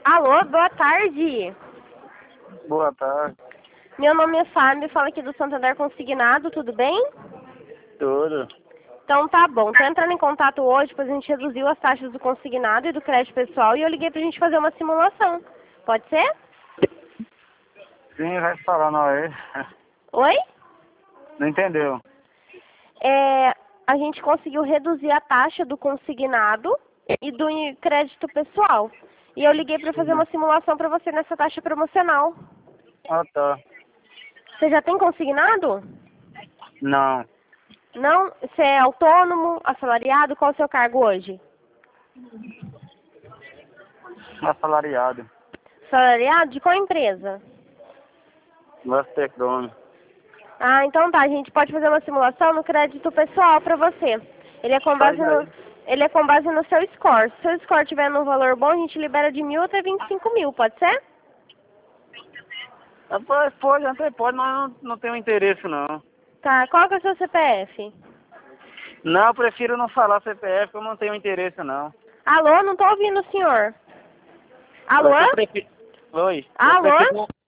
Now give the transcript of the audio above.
Alô, boa tarde. Boa tarde. Meu nome é Fábio, falo aqui do Santander Consignado, tudo bem? Tudo. Então tá bom, tô entrando em contato hoje, pois a gente reduziu as taxas do consignado e do crédito pessoal e eu liguei pra gente fazer uma simulação. Pode ser? Sim, vai falar não aí. Oi? Não entendeu? A gente conseguiu reduzir a taxa do consignado e do crédito pessoal. E eu liguei pra fazer uma simulação pra você nessa taxa promocional. Ah, tá. Você já tem consignado? Não. Não? Você é autônomo, assalariado? Qual é o seu cargo hoje? Assalariado. Assalariado? De qual empresa? Vastecdome. Ah, então tá. A gente pode fazer uma simulação no crédito pessoal pra você. Ele é com base Faz no, aí. ele é com base no seu score. Se o seu score tiver num valor bom, a gente libera de 1.000 até 25.000, pode ser? Pode, até pode, mas não tenho interesse não. Tá. Qual que é o seu CPF? Não, eu prefiro não falar CPF, eu não tenho interesse não. Alô? Não tô ouvindo o senhor. Alô? Eu prefiro... Oi. Eu Alô? prefiro...